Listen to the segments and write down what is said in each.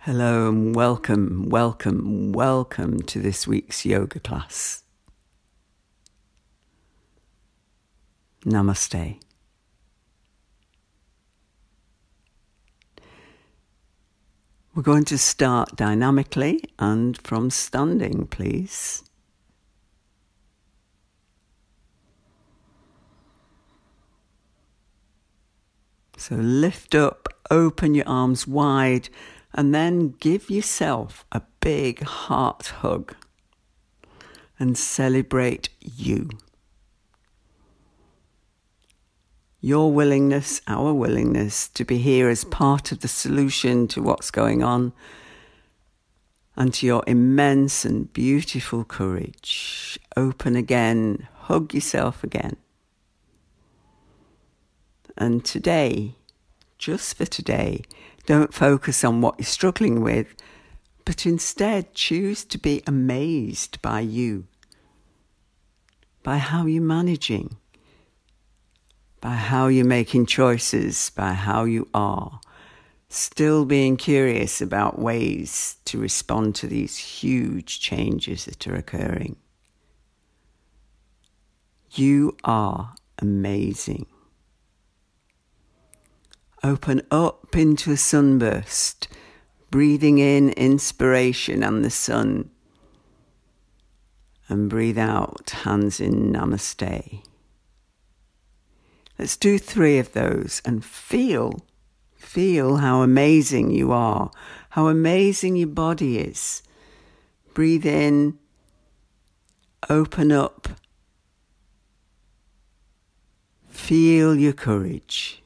Hello and welcome to this week's yoga class. Namaste. We're going to start dynamically and from standing, please. So lift up, open your arms wide, and then give yourself a big heart hug and celebrate you. Your willingness, our willingness to be here as part of the solution to what's going on, and to your immense and beautiful courage. Open again, hug yourself again. And today, just for today, don't focus on what you're struggling with, but instead choose to be amazed by you, by how you're managing, by how you're making choices, by how you are, still being curious about ways to respond to these huge changes that are occurring. You are amazing. Open up into a sunburst, breathing in inspiration and the sun. And breathe out, hands in Namaste. Let's do 3 of those and feel how amazing you are, how amazing your body is. Breathe in, open up, feel your courage.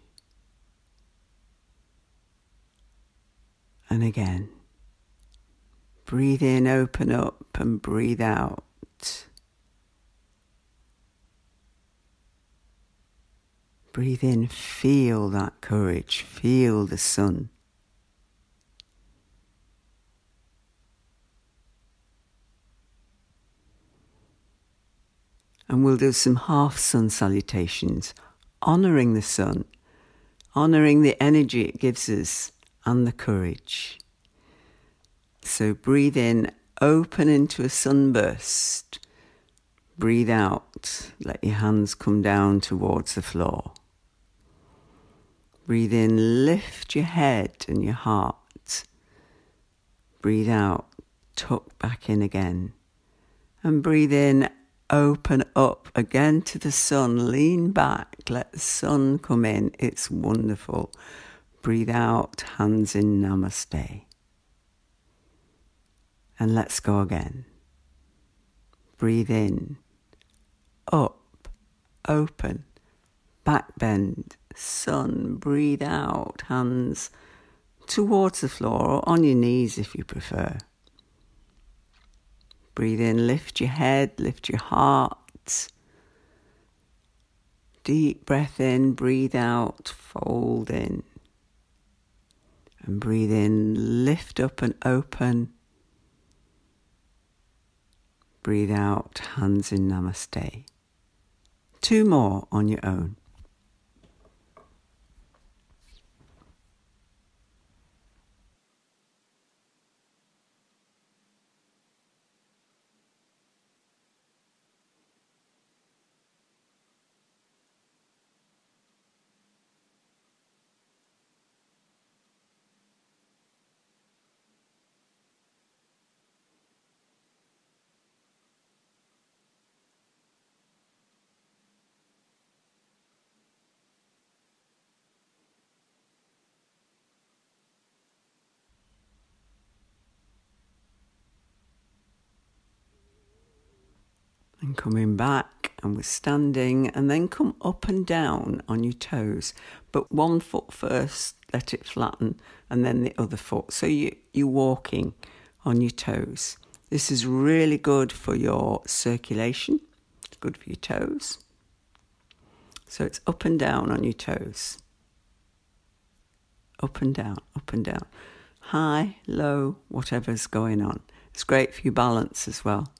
And again, breathe in, open up, and breathe out. Breathe in, feel that courage, feel the sun. And we'll do some half sun salutations, honouring the sun, honouring the energy it gives us and the courage. So breathe in, open into a sunburst. Breathe out, let your hands come down towards the floor. Breathe in, lift your head and your heart. Breathe out, tuck back in again. And breathe in, open up again to the sun. Lean back, let the sun come in. It's wonderful. Breathe out, hands in Namaste. And let's go again. Breathe in, up, open, back bend, sun. Breathe out, hands towards the floor or on your knees if you prefer. Breathe in, lift your head, lift your heart. Deep breath in, breathe out, fold in. And breathe in, lift up and open. Breathe out, hands in Namaste. 2 more on your own. And coming back, and we're standing, and then come up and down on your toes. But 1 foot first, let it flatten, and then the other foot. So you're walking on your toes. This is really good for your circulation. It's good for your toes. So it's up and down on your toes. Up and down, up and down. High, low, whatever's going on. It's great for your balance as well.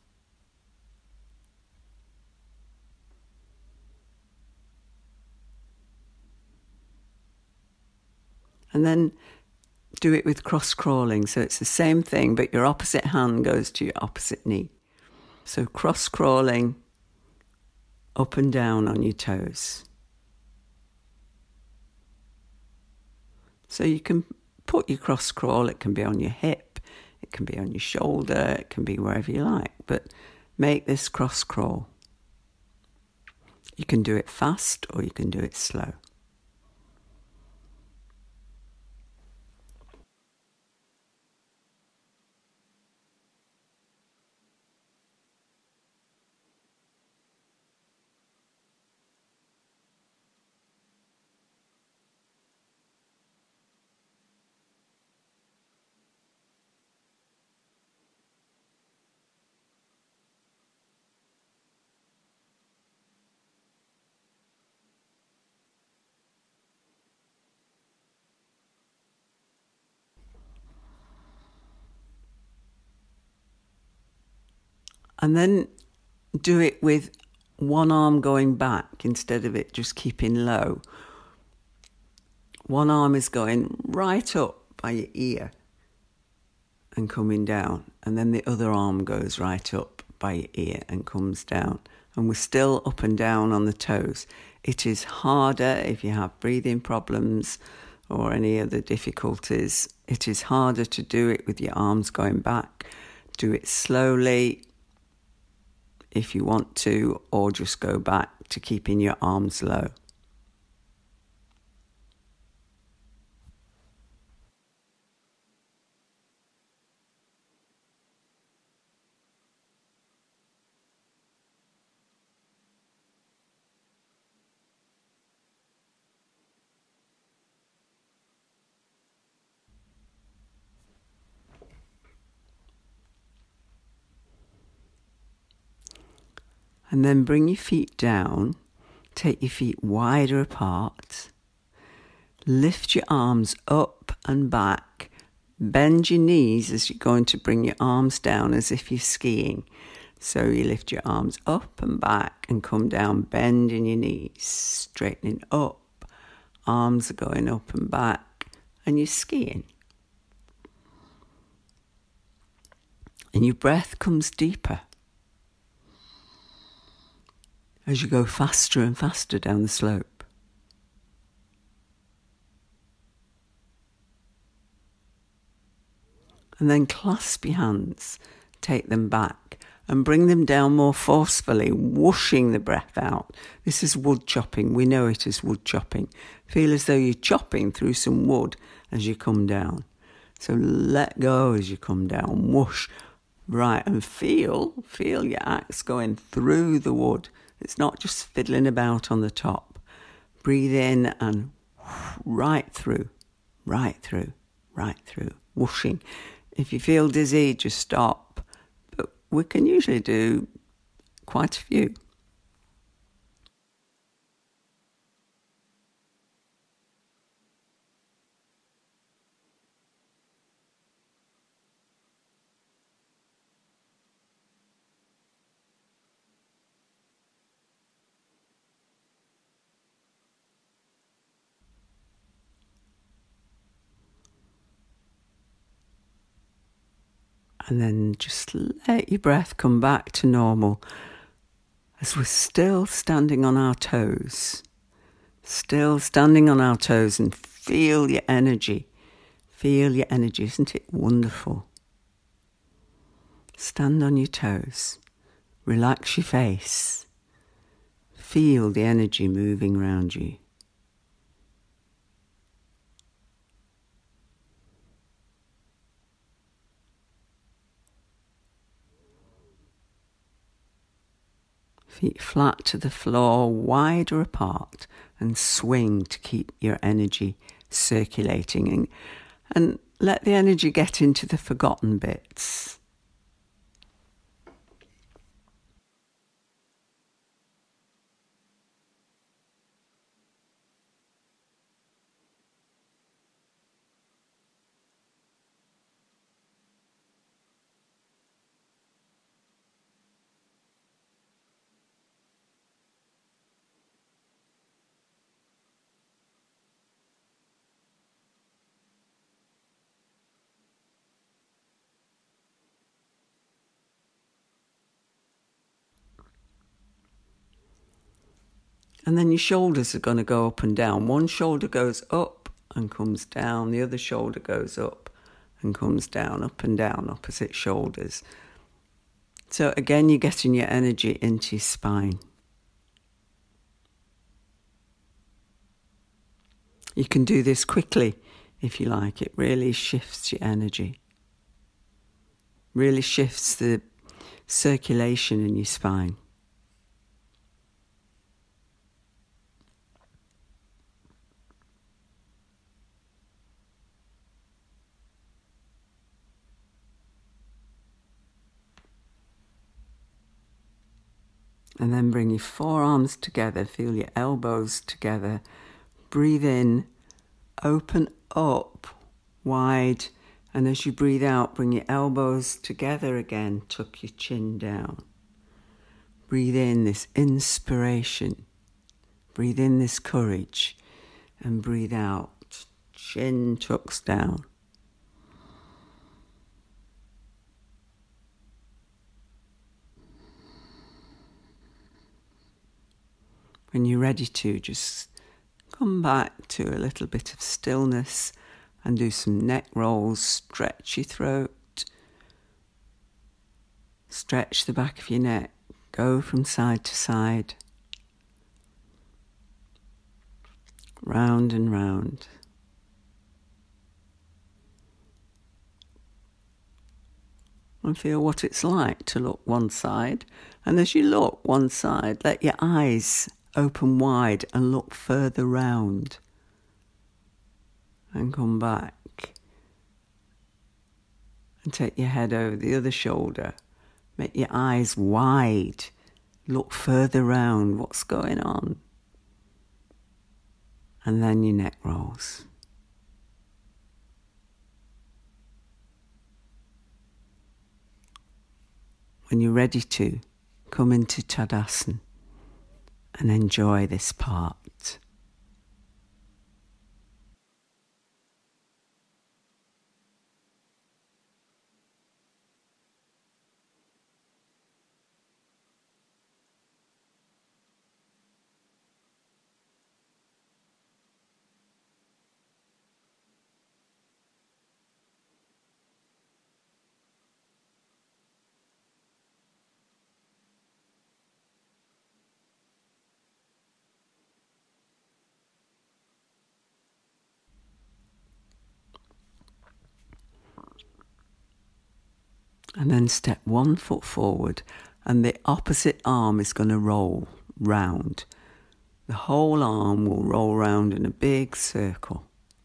And then do it with cross crawling. So it's the same thing, but your opposite hand goes to your opposite knee. So cross crawling up and down on your toes. So you can put your cross crawl, it can be on your hip, it can be on your shoulder, it can be wherever you like, but make this cross crawl. You can do it fast or you can do it slow. And then do it with one arm going back instead of it just keeping low. One arm is going right up by your ear and coming down, and then the other arm goes right up by your ear and comes down. And we're still up and down on the toes. It is harder if you have breathing problems or any other difficulties. It is harder to do it with your arms going back. Do it slowly if you want to, or just go back to keeping your arms low. And then bring your feet down, take your feet wider apart, lift your arms up and back, bend your knees as you're going to bring your arms down as if you're skiing. So you lift your arms up and back and come down, bending your knees, straightening up, arms are going up and back, and you're skiing. And your breath comes deeper as you go faster and faster down the slope. And then clasp your hands, take them back and bring them down more forcefully, whooshing the breath out. This is wood chopping. We know it as wood chopping. Feel as though you're chopping through some wood as you come down. So let go as you come down, whoosh. Right, and feel your axe going through the wood. It's not just fiddling about on the top. Breathe in and right through, right through, right through, whooshing. If you feel dizzy, just stop. But we can usually do quite a few. And then just let your breath come back to normal as we're still standing on our toes. Still standing on our toes, and feel your energy. Feel your energy. Isn't it wonderful? Stand on your toes. Relax your face. Feel the energy moving around you. Feet flat to the floor, wider apart, and swing to keep your energy circulating. And let the energy get into the forgotten bits. And then your shoulders are going to go up and down. One shoulder goes up and comes down. The other shoulder goes up and comes down, up and down, opposite shoulders. So again, you're getting your energy into your spine. You can do this quickly if you like. It really shifts your energy. Really shifts the circulation in your spine. And then bring your forearms together, feel your elbows together. Breathe in, open up wide, and as you breathe out, bring your elbows together again, tuck your chin down. Breathe in this inspiration, breathe in this courage, and breathe out, chin tucks down. When you're ready to, just come back to a little bit of stillness and do some neck rolls. Stretch your throat. Stretch the back of your neck. Go from side to side. Round and round. And feel what it's like to look one side. And as you look one side, let your eyes open wide and look further round. And come back. And take your head over the other shoulder. Make your eyes wide. Look further round. What's going on? And then your neck rolls. When you're ready to, come into Tadasana and enjoy this part. And then step 1 foot forward and the opposite arm is going to roll round. The whole arm will roll round in a big circle.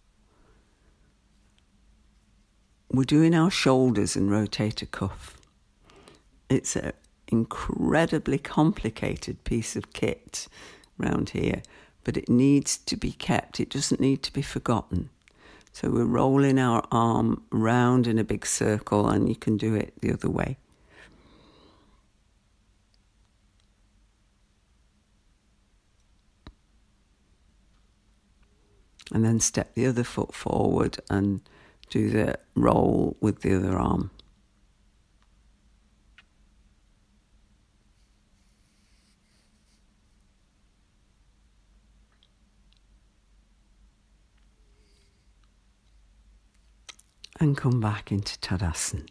We're doing our shoulders and rotator cuff. It's an incredibly complicated piece of kit round here, but it needs to be kept. It doesn't need to be forgotten. So we're rolling our arm round in a big circle, and you can do it the other way. And then step the other foot forward and do the roll with the other arm. And come back into Tadasana.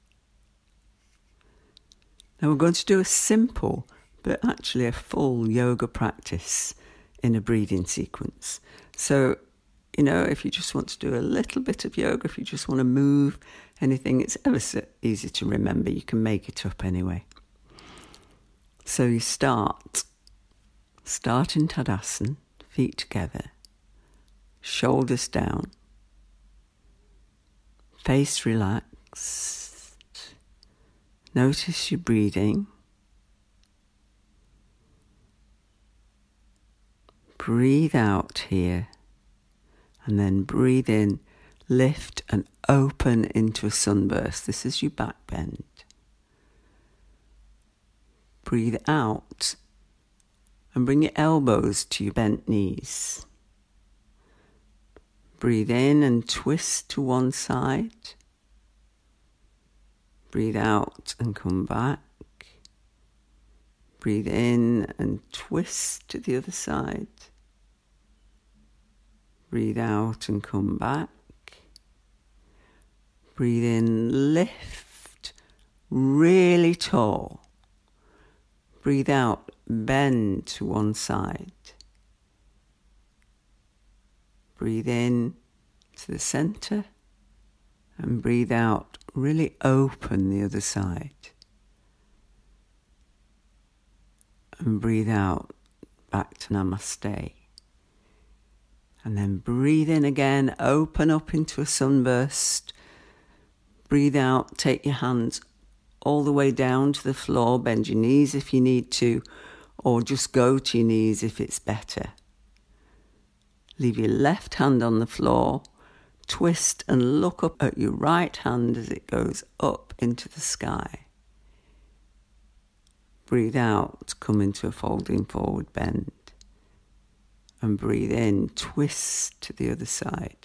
Now we're going to do a simple, but actually a full yoga practice in a breathing sequence. So, if you just want to do a little bit of yoga, if you just want to move anything, it's ever so easy to remember. You can make it up anyway. So you start in Tadasana, feet together, shoulders down, face relaxed. Notice your breathing. Breathe out here. And then breathe in, lift and open into a sunburst. This is your back bend. Breathe out and bring your elbows to your bent knees. Breathe in and twist to one side. Breathe out and come back. Breathe in and twist to the other side. Breathe out and come back. Breathe in, lift, really tall. Breathe out, bend to one side. Breathe in to the center and breathe out, really open the other side. And breathe out back to Namaste. And then breathe in again, open up into a sunburst. Breathe out, take your hands all the way down to the floor, bend your knees if you need to, or just go to your knees if it's better. Leave your left hand on the floor, twist and look up at your right hand as it goes up into the sky. Breathe out, come into a folding forward bend. And breathe in, twist to the other side.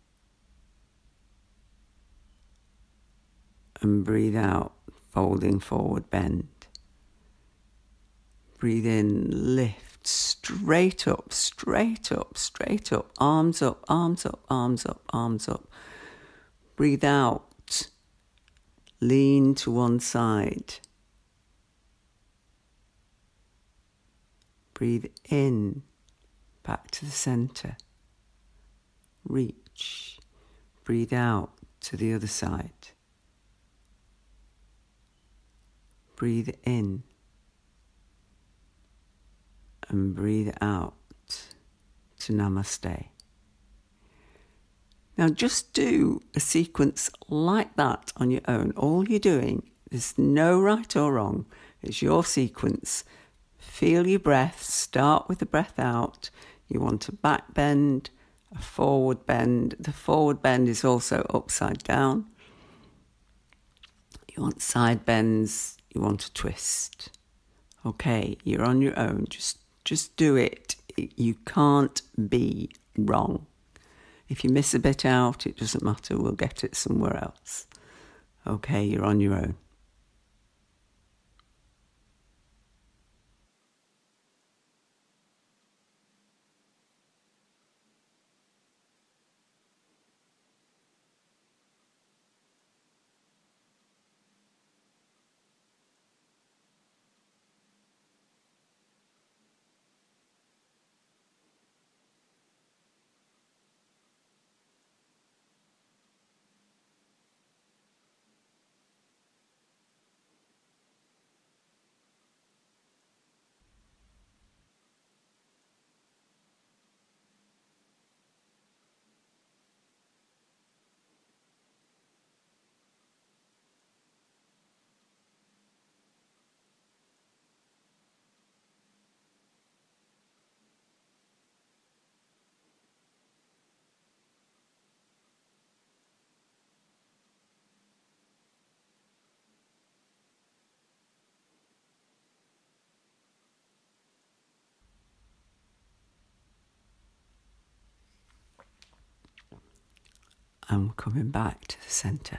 And breathe out, folding forward bend. Breathe in, lift, straight up, straight up, straight up. Arms up, arms up, arms up, arms up. Breathe out, lean to one side. Breathe in, back to the center. Reach. Breathe out to the other side. Breathe in. And breathe out to Namaste. Now just do a sequence like that on your own. All you're doing, there's no right or wrong. It's your sequence. Feel your breath. Start with the breath out. You want a back bend, a forward bend. The forward bend is also upside down. You want side bends. You want a twist. Okay, you're on your own. Just do it. You can't be wrong. If you miss a bit out, it doesn't matter. We'll get it somewhere else. Okay, you're on your own. I'm coming back to the center.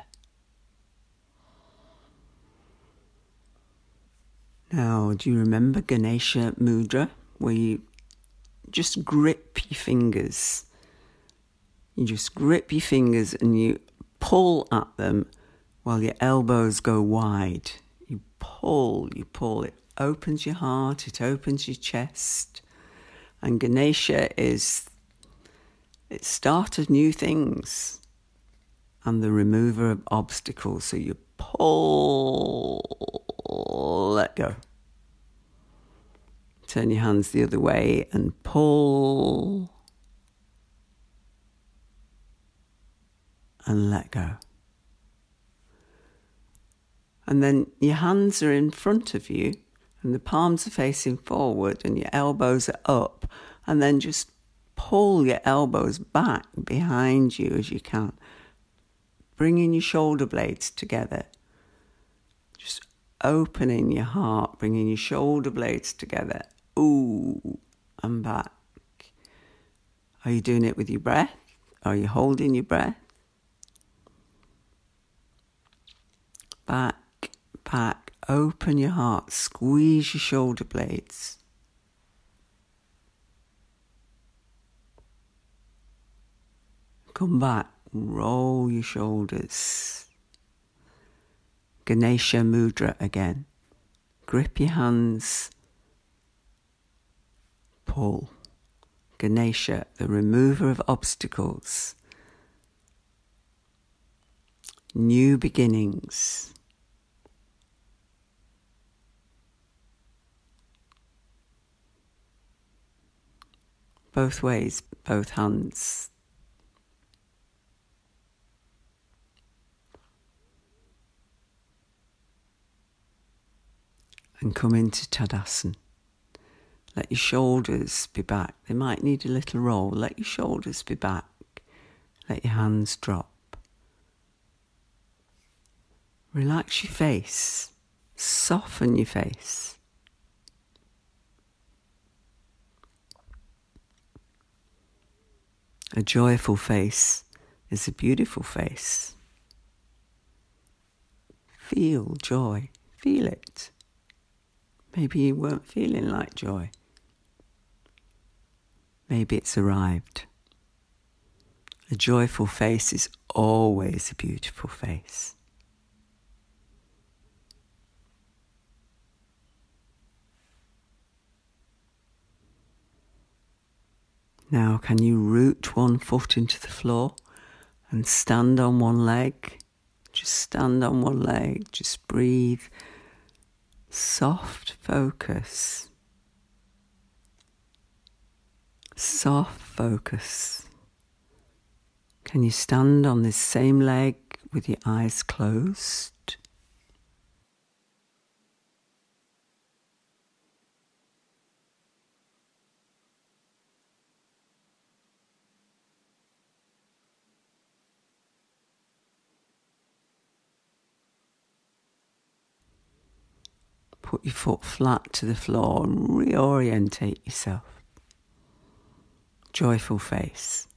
Now, do you remember Ganesha Mudra, where you just grip your fingers? You just grip your fingers and you pull at them while your elbows go wide. You pull. It opens your heart, it opens your chest. And Ganesha is the start of new things and the remover of obstacles. So you pull, let go. Turn your hands the other way and pull and let go. And then your hands are in front of you and the palms are facing forward and your elbows are up, and then just pull your elbows back behind you as you can, bringing your shoulder blades together. Just opening your heart, bringing your shoulder blades together. Ooh, and back. Are you doing it with your breath? Are you holding your breath? Back, Open your heart, squeeze your shoulder blades. Come back, roll your shoulders. Ganesha Mudra again. Grip your hands, pull. Ganesha, the remover of obstacles. New beginnings. Both ways, both hands. And come into Tadasana. Let your shoulders be back. They might need a little roll. Let your shoulders be back. Let your hands drop. Relax your face. Soften your face. A joyful face is a beautiful face. Feel joy. Feel it. Maybe you weren't feeling like joy. Maybe it's arrived. A joyful face is always a beautiful face. Now, can you root one foot into the floor and stand on one leg? Just stand on one leg, just breathe. Soft focus. Soft focus. Can you stand on this same leg with your eyes closed? Put your foot flat to the floor and reorientate yourself. Joyful face.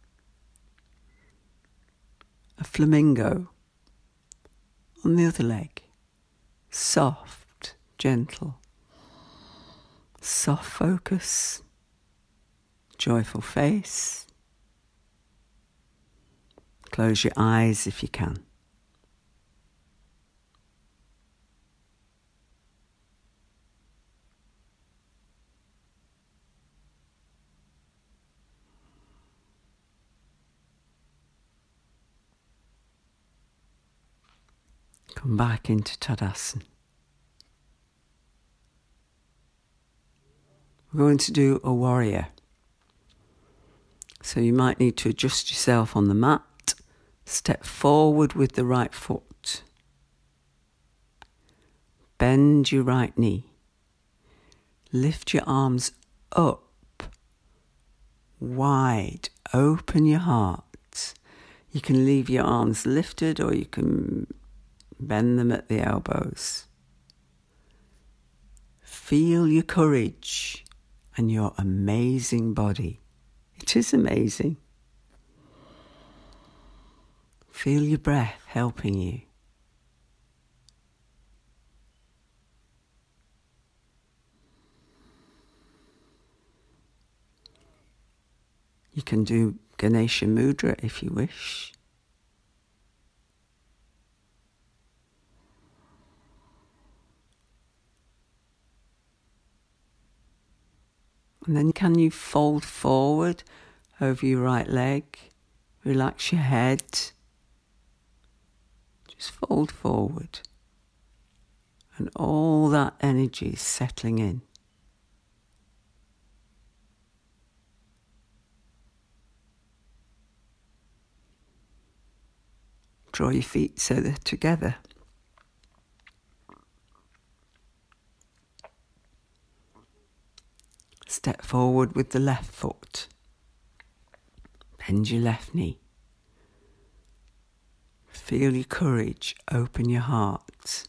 A flamingo on the other leg. Soft, gentle. Soft focus. Joyful face. Close your eyes if you can. Come back into Tadasana. We're going to do a warrior. So you might need to adjust yourself on the mat. Step forward with the right foot. Bend your right knee. Lift your arms up, wide. Open your heart. You can leave your arms lifted or you can bend them at the elbows. Feel your courage and your amazing body. It is amazing. Feel your breath helping you. You can do Ganesha Mudra if you wish. And then can you fold forward over your right leg? Relax your head. Just fold forward. And all that energy is settling in. Draw your feet so they're together. Step forward with the left foot. Bend your left knee. Feel your courage. Open your heart.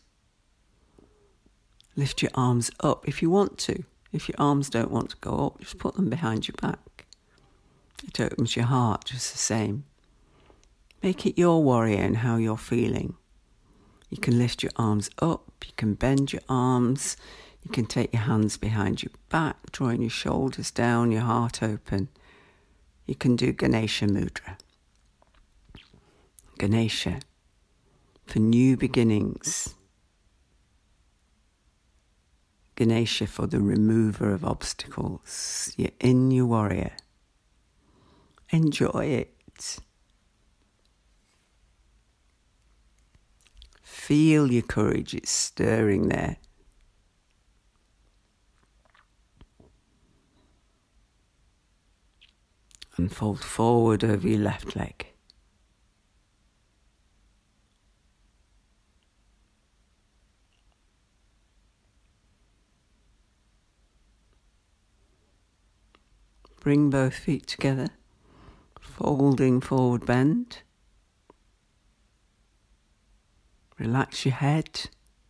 Lift your arms up if you want to. If your arms don't want to go up, just put them behind your back. It opens your heart just the same. Make it your warrior and how you're feeling. You can lift your arms up, you can bend your arms, you can take your hands behind your back, drawing your shoulders down, your heart open. You can do Ganesha Mudra. Ganesha, for new beginnings. Ganesha, for the remover of obstacles. You're in your warrior. Enjoy it. Feel your courage, it's stirring there. And fold forward over your left leg. Bring both feet together, folding forward bend. Relax your head.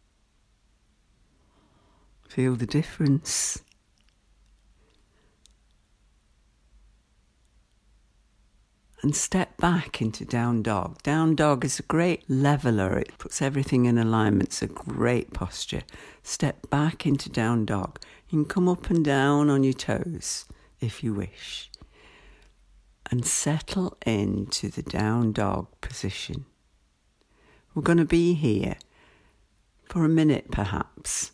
Feel the difference. And step back into down dog. Down dog is a great leveler. It puts everything in alignment. It's a great posture. Step back into down dog. You can come up and down on your toes if you wish. And settle into the down dog position. We're going to be here for a minute perhaps.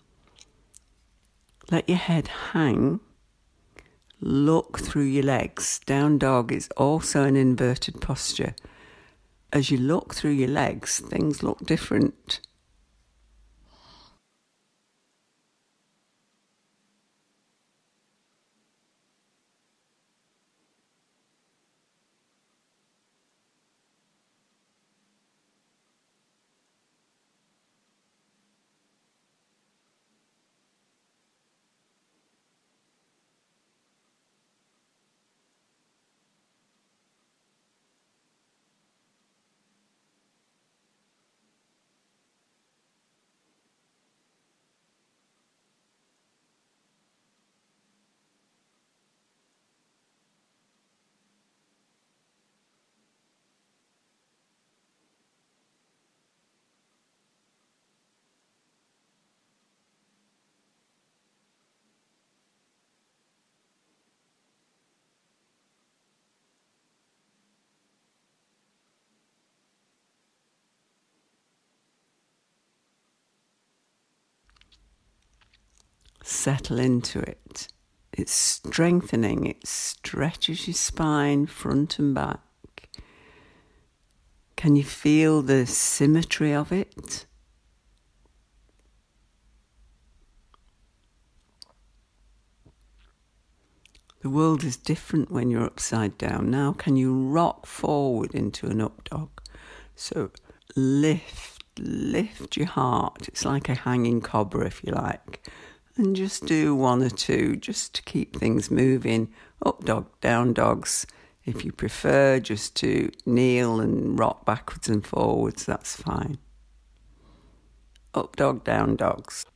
Let your head hang. Look through your legs. Down dog is also an inverted posture. As you look through your legs, things look different. Settle into it. It's strengthening. It stretches your spine front and back. Can you feel the symmetry of it? The world is different when you're upside down. Now can you rock forward into an up dog? So lift your heart. It's like a hanging cobra if you like. And just do one or two just to keep things moving. Up dog, down dogs. If you prefer just to kneel and rock backwards and forwards, that's fine. Up dog, down dogs.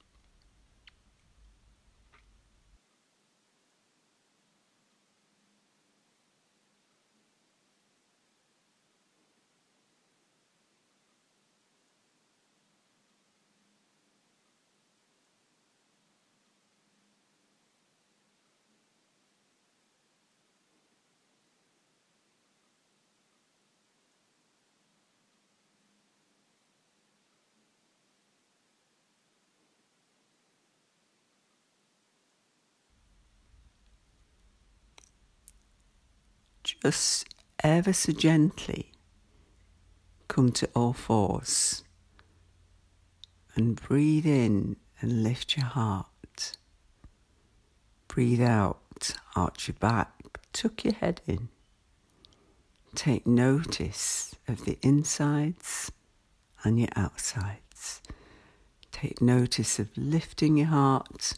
Just ever so gently come to all fours and breathe in and lift your heart. Breathe out, arch your back, tuck your head in. Take notice of the insides and your outsides. Take notice of lifting your heart.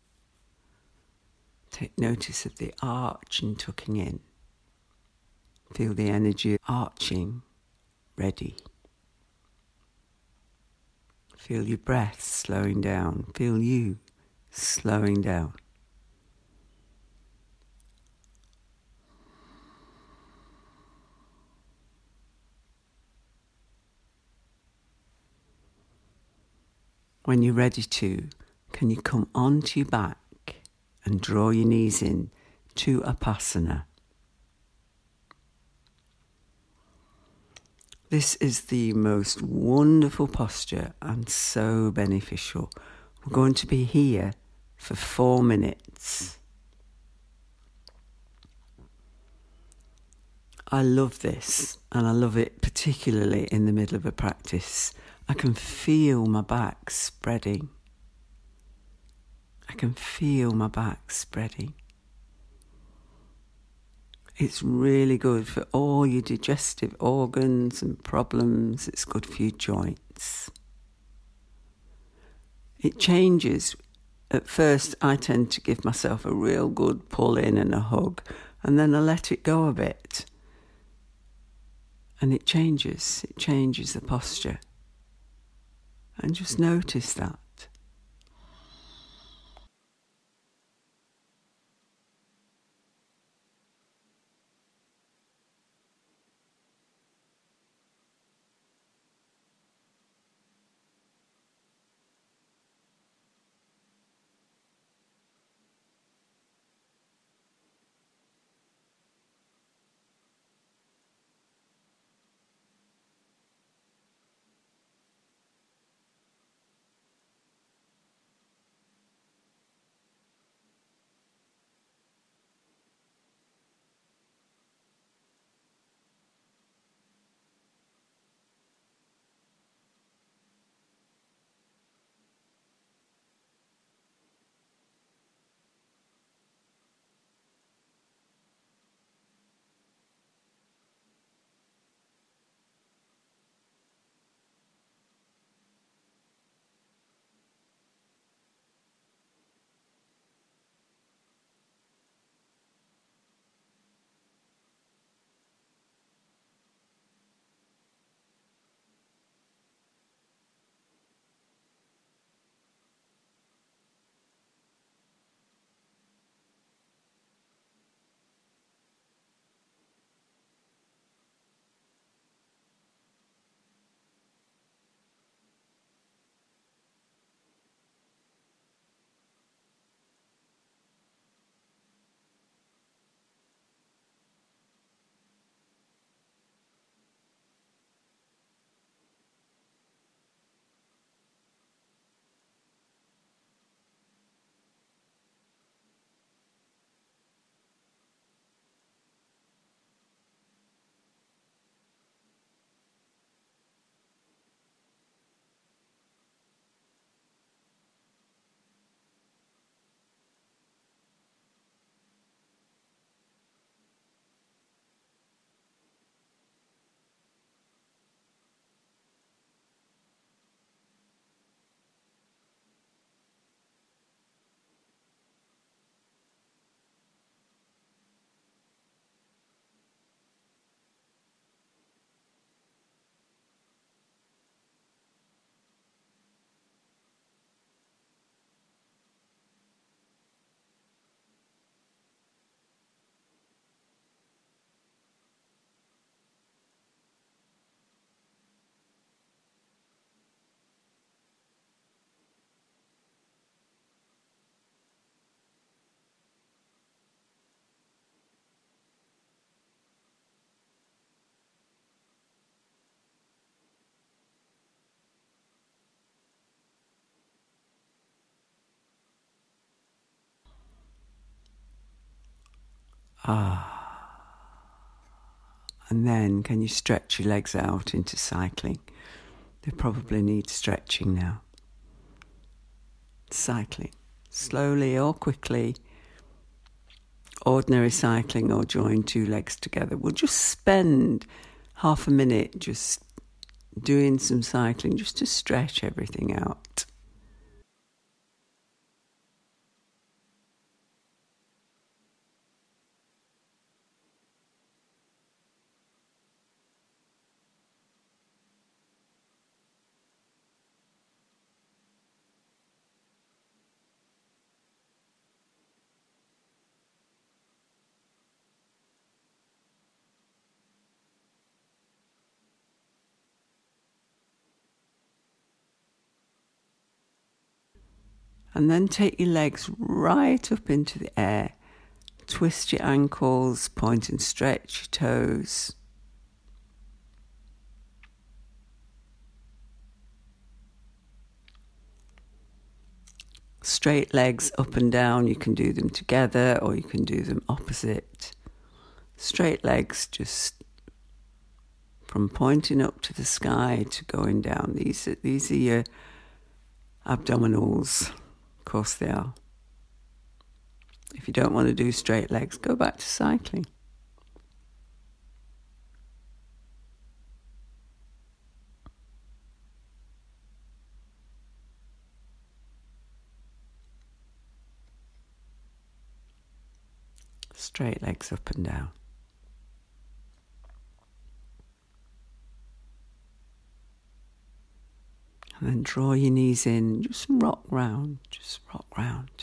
Take notice of the arch and tucking in. Feel the energy arching, ready. Feel your breath slowing down. Feel you slowing down. When you're ready to, can you come onto your back and draw your knees in to Upasana? This is the most wonderful posture and so beneficial. We're going to be here for 4 minutes. I love this, and I love it particularly in the middle of a practice. I can feel my back spreading. I can feel my back spreading. It's really good for all your digestive organs and problems. It's good for your joints. It changes. At first, I tend to give myself a real good pull in and a hug, and then I let it go a bit. And it changes the posture. And just notice that. And then can you stretch your legs out into cycling? They probably need stretching now. Cycling, slowly or quickly, ordinary cycling or join 2 legs together. We'll just spend half a minute just doing some cycling just to stretch everything out. And then take your legs right up into the air. Twist your ankles, point and stretch your toes. Straight legs up and down, you can do them together or you can do them opposite. Straight legs just from pointing up to the sky to going down. These are your abdominals. Of course they are. If you don't want to do straight legs, go back to cycling. Straight legs up and down. And then draw your knees in, just rock round, just rock round.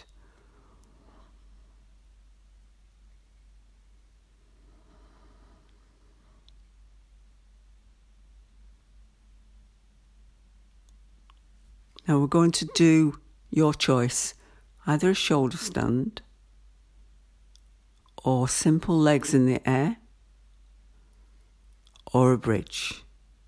Now we're going to do your choice, either a shoulder stand or simple legs in the air or a bridge.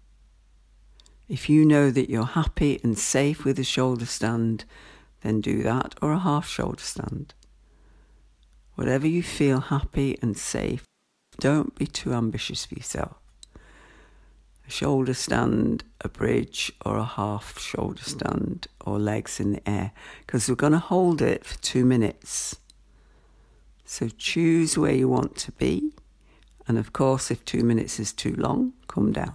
If you know that you're happy and safe with a shoulder stand, then do that, or a half shoulder stand. Whatever you feel happy and safe, don't be too ambitious for yourself. A shoulder stand, a bridge, or a half shoulder stand, or legs in the air, because we're going to hold it for 2 minutes. So choose where you want to be, and of course if 2 minutes is too long, come down.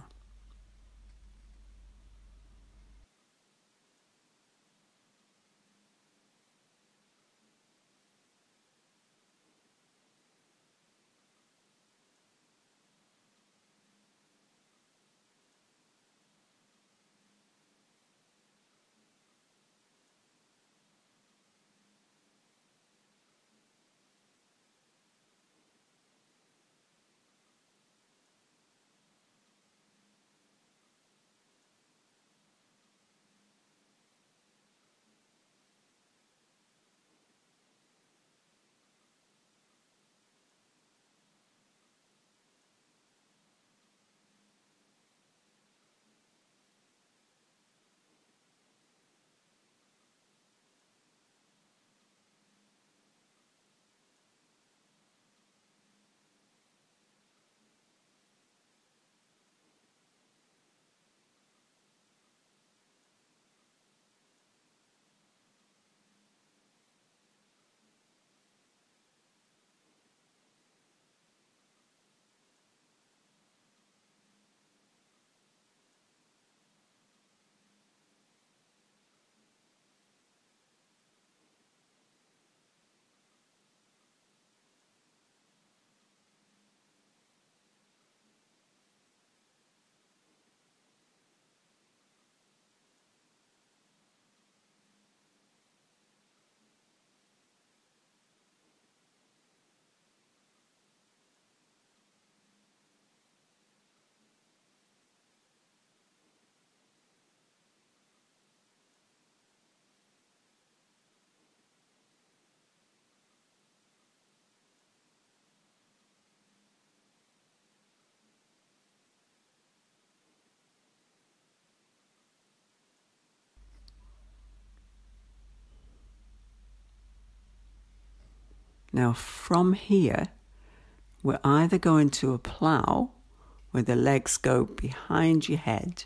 Now from here, we're either going to a plough, where the legs go behind your head.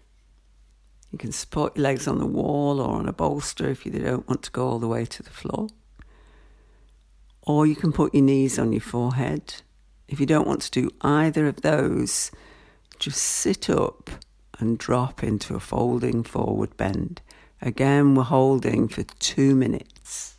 You can support your legs on the wall or on a bolster if you don't want to go all the way to the floor. Or you can put your knees on your forehead. If you don't want to do either of those, just sit up and drop into a folding forward bend. Again, we're holding for 2 minutes.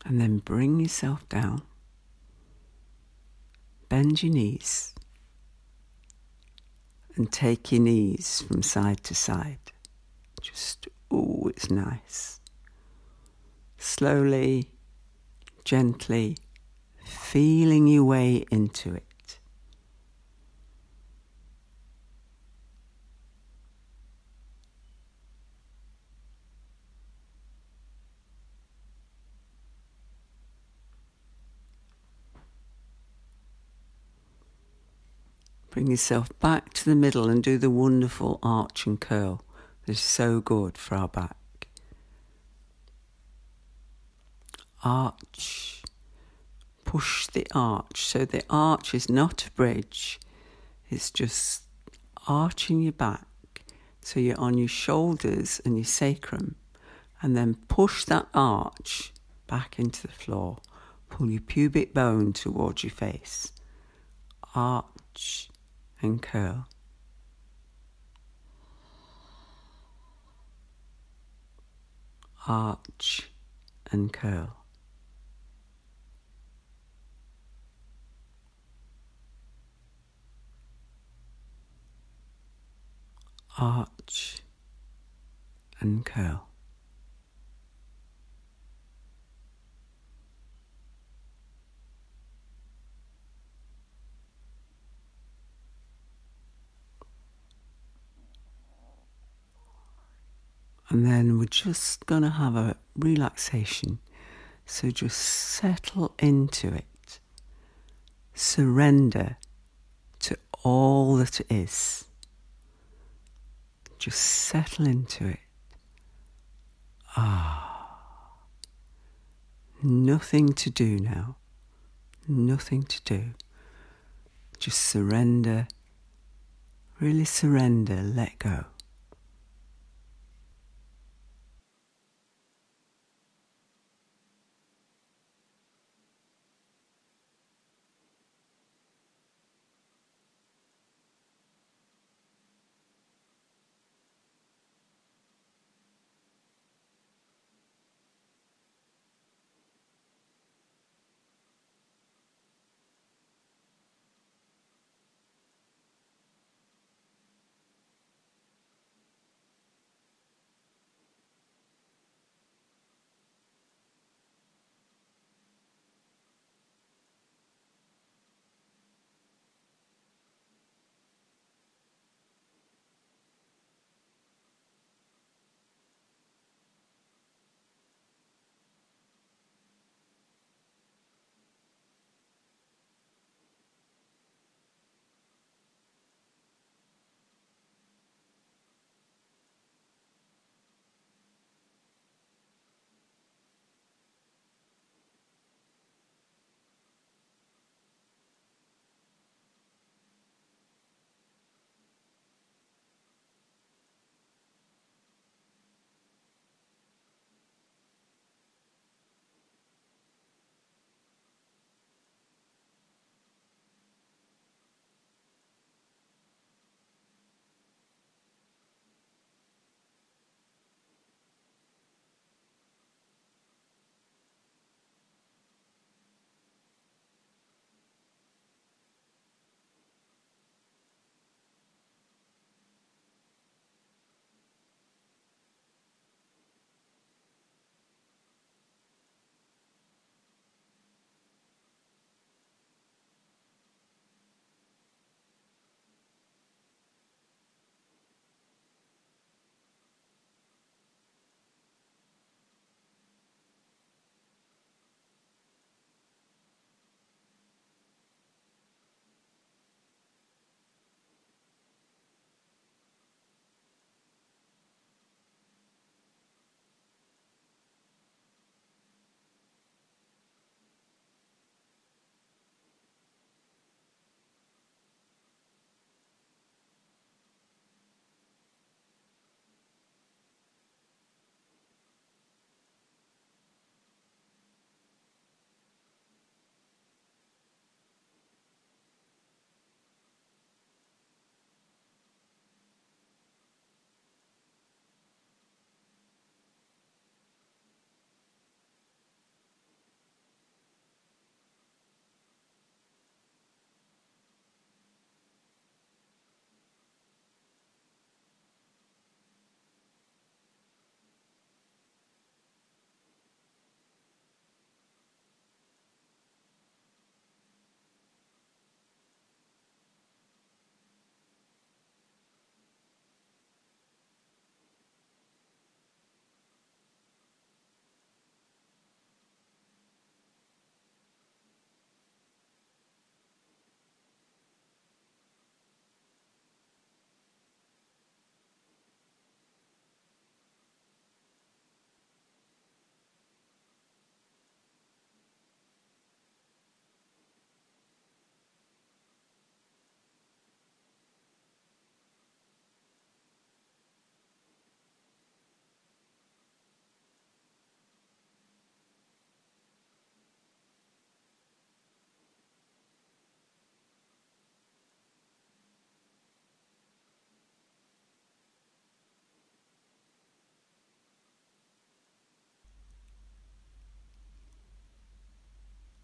And then bring yourself down. Bend your knees. And take your knees from side to side. Just, oh, it's nice. Slowly, gently, feeling your way into it. Bring yourself back to the middle and do the wonderful arch and curl. That is so good for our back. Arch. Push the arch. So the arch is not a bridge. It's just arching your back. So you're on your shoulders and your sacrum. And then push that arch back into the floor. Pull your pubic bone towards your face. Arch and curl. Arch and curl. Arch and curl. And then we're just going to have a relaxation. So just settle into it. Surrender to all that is. Just settle into it. Nothing to do now. Nothing to do. Just surrender. Really surrender. Let go.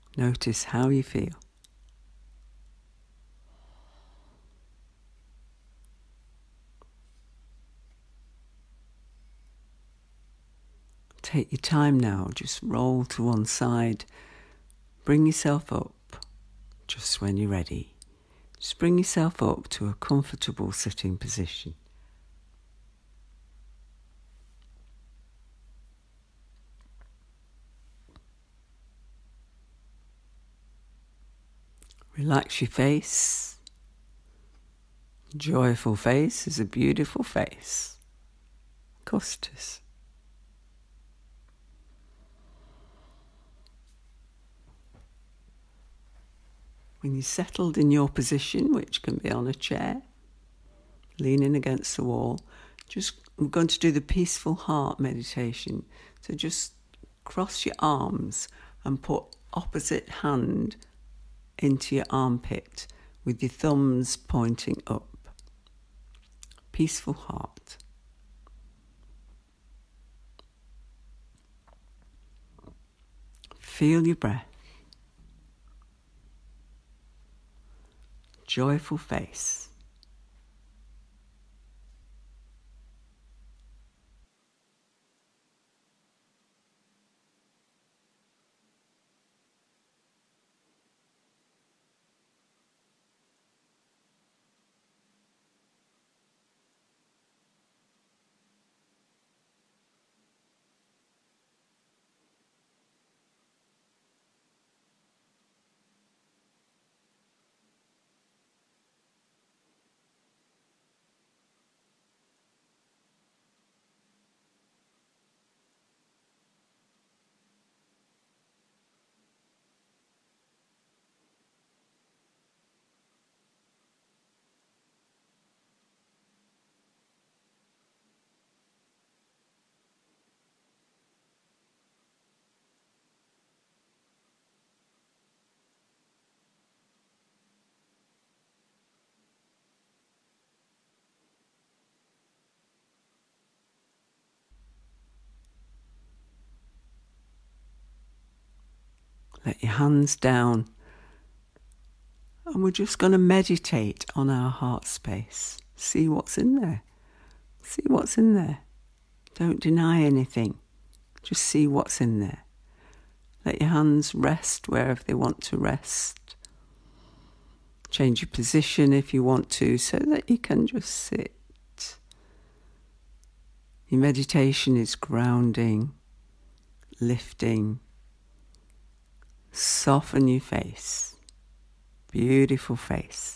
Notice how you feel. Take your time now, just roll to one side, bring yourself up just when you're ready. Just bring yourself up to a comfortable sitting position. Relax your face. Joyful face is a beautiful face. Custis. When you're settled in your position, which can be on a chair, leaning against the wall, we're going to do the peaceful heart meditation. So just cross your arms and put opposite hand into your armpit with your thumbs pointing up. Peaceful heart. Feel your breath. Joyful face. Let your hands down. And we're just going to meditate on our heart space. See what's in there. See what's in there. Don't deny anything. Just see what's in there. Let your hands rest wherever they want to rest. Change your position if you want to, so that you can just sit. Your meditation is grounding, lifting. Soften your face. Beautiful face.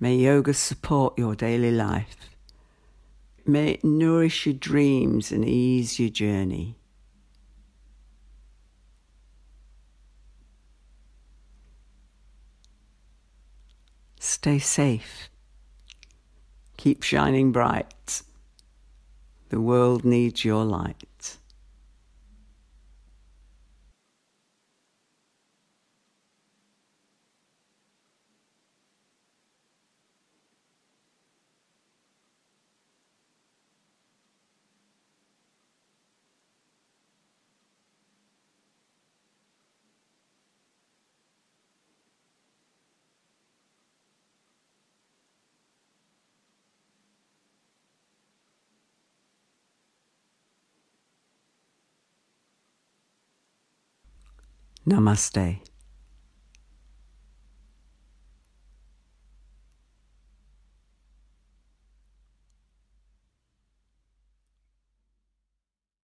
May yoga support your daily life. May it nourish your dreams and ease your journey. Stay safe. Keep shining bright. The world needs your light. Namaste.